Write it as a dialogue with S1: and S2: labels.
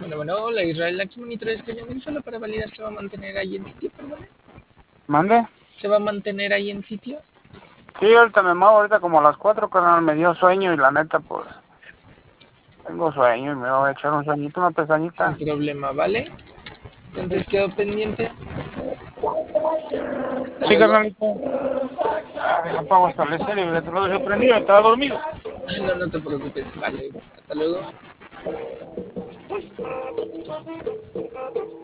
S1: Bueno, hola Israel, aquí monitor Skyrim solo para validar se va a mantener ahí en sitio, perdón.
S2: ¿Mande?
S1: ¿Se va a mantener ahí en sitio?
S2: Sí, ahorita me muevo, ahorita como a las 4, carnal, me dio sueño y la neta, pues, tengo sueño y me voy a echar un sueñito, una
S1: Sin
S2: pestañita.
S1: problema, ¿vale? Entonces quedo pendiente. Hasta
S2: Sí,
S1: luego.
S2: carnalito. Apago hasta el estéreo, que te lo dejé prendido, estaba dormido.
S1: No, no te preocupes, vale. Hasta luego.